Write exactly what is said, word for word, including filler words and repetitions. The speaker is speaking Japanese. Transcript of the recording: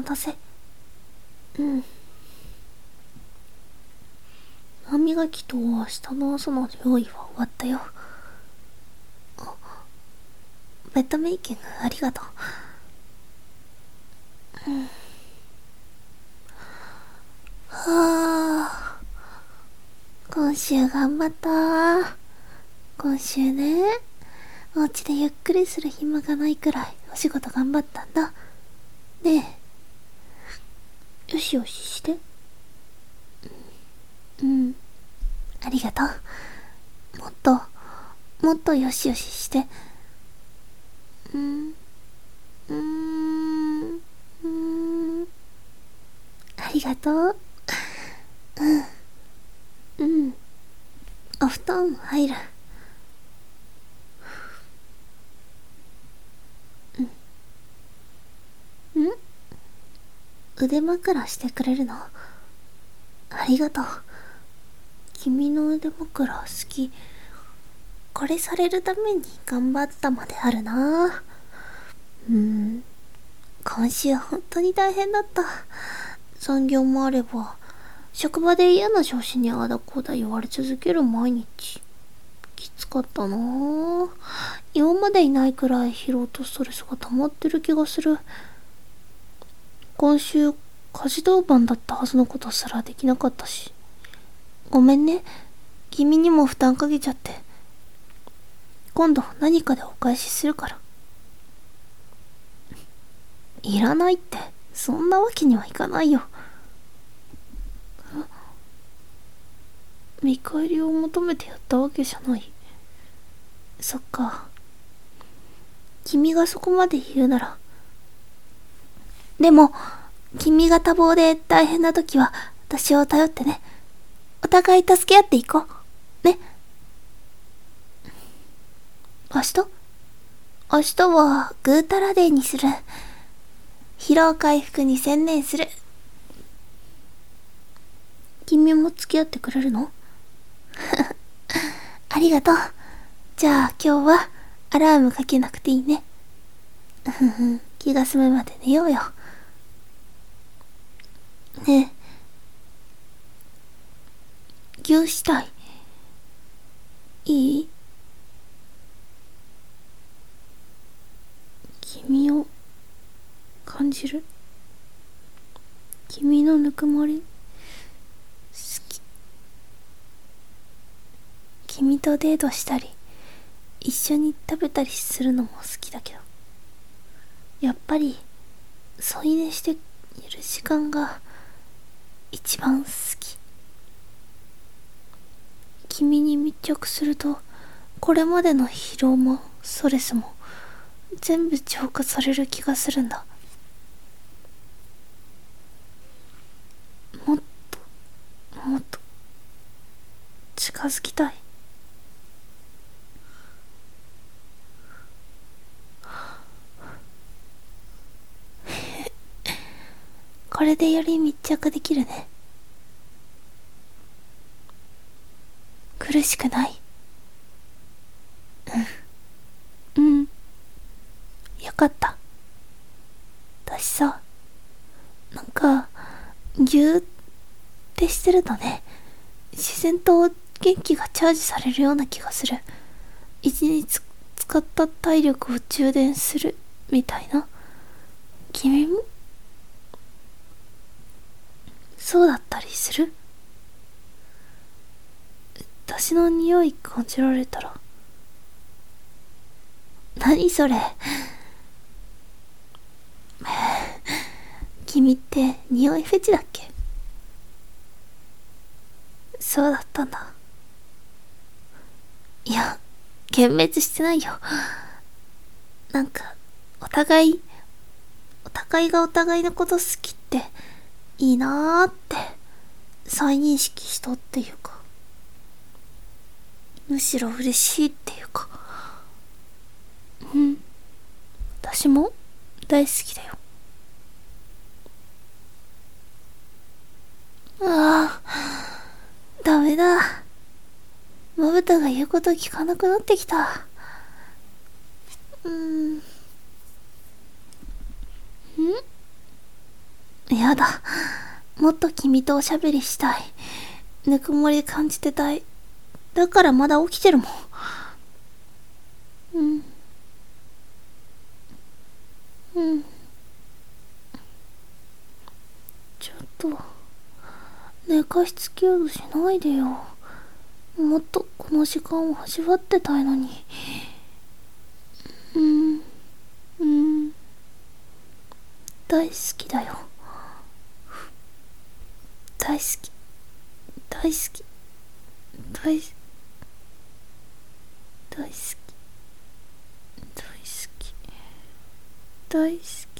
待たせ。うん。歯磨きと明日の朝の用意は終わったよ。ベッドメイキングありがとう。うん。はあ。今週頑張ったー。今週ね、お家でゆっくりする暇がないくらいお仕事頑張ったんだ。ねえ、よしよしして。うん。ありがとう。もっと、もっとよしよしして。うん。うーん。うーん。ありがとう。うん。うん。お布団入る。うん。ん腕枕してくれるの？ありがとう。君の腕枕好き。これされるために頑張ったまであるな。うーん。今週本当に大変だった。残業もあれば、職場で嫌な上司にああだこうだ言われ続ける毎日。きつかったなぁ。今までいないくらい疲労とストレスが溜まってる気がする。今週、家事当番だったはずのことすらできなかったし。ごめんね。君にも負担かけちゃって。今度何かでお返しするから。いらないって、そんなわけにはいかないよ。見返りを求めてやったわけじゃない。そっか。君がそこまで言うなら。でも、君が多忙で大変な時は私を頼ってね。お互い助け合っていこう。ね。明日？明日はグータラデーにする。疲労回復に専念する。君も付き合ってくれるの？ありがとう。じゃあ今日はアラームかけなくていいね。気が済むまで寝ようよ。ねえ、ぎゅうしたい。いい？君を感じる。君のぬくもり好き。君とデートしたり一緒に食べたりするのも好きだけど、やっぱり添い寝している時間が一番好き。君に密着するとこれまでの疲労もストレスも全部浄化される気がするんだ。もっともっと近づきたい。これでより密着できるね。苦しくない？うん。うん。よかった。私さ、なんか、ぎゅーってしてるとね、自然と元気がチャージされるような気がする。一日使った体力を充電するみたいな。君もそうだったりする？私の匂い感じられたら。何それ？君って匂いフェチだっけ？そうだったんだ。いや、幻滅してないよ。なんか、お互い、お互いがお互いのこと好きっていいなーって再認識したっていうか、むしろ嬉しいっていうか。うん。私も大好きだよ。ああ、ダメだ。まぶたが言うこと聞かなくなってきた。うーん。ん？ やだ。もっと君とおしゃべりしたい。ぬくもり感じてたい。だからまだ起きてるもん。うん。うん。ちょっと、寝かしつけようとしないでよ。もっとこの時間を味わってたいのに。うん。うん。大好きだよ。大好き。大好き。大好き。大好き。大好き。大好き。